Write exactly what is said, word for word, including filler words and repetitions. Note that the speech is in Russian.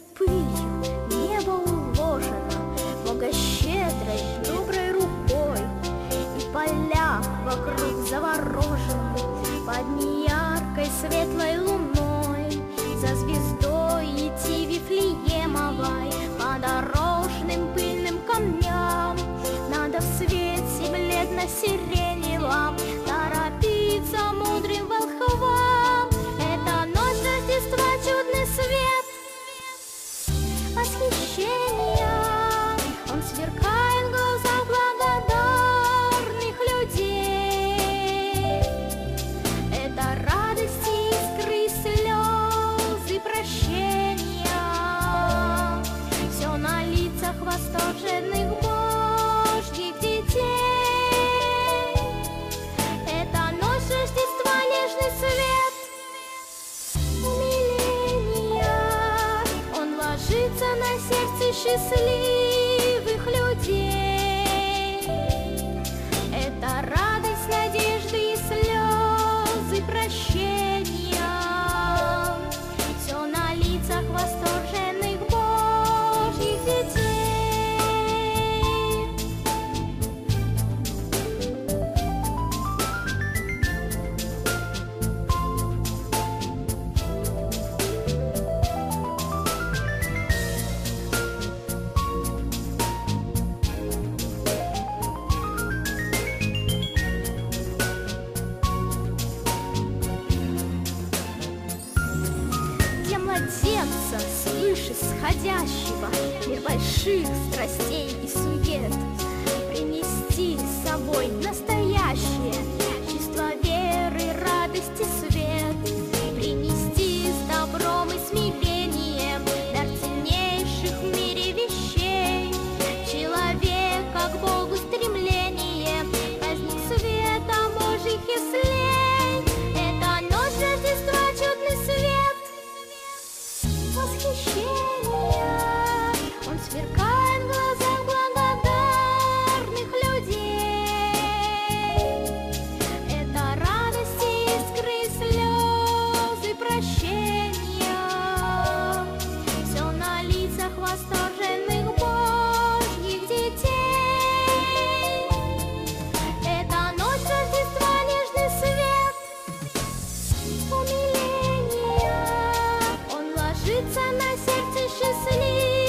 пылью небо уложено богощедрой, доброй рукой, и поля вокруг заворожены под неяркой светлой луной. За звездой идти Вифлеемовой по дорожным пыльным камням, надо в свете бледно-сиреневом торопиться мудрым волхвам. Это ночь Рождества, чудный свет восхищения, он сверкает в глазах благодарных людей. Это радости, искры, слезы, прощения, все на лицах восторженных Божьих детей. Это ночь Рождества, нежный свет умиления, он ложится на сердце счастливых людей. Это радость, надежды и слезы прощения, все на лицах восторженных Божьих детей. Для младенца свыше сходящего мир больших страстей и сует принести с собой настоящее чувство веры, радости, свет, принести с добром и смирением дар ценнейших в мире вещей. Человека к Богу стремлением, праздник света Божьих яслей. Это ночь Рождества, чудный свет восхищения, он сверкает в глазах благодарных людей. Это радости, искры, слезы прощения, все на лицах восторженных Божьих детей. Это ночь Рождества, нежный свет умиления, он ложится на сердце счастливых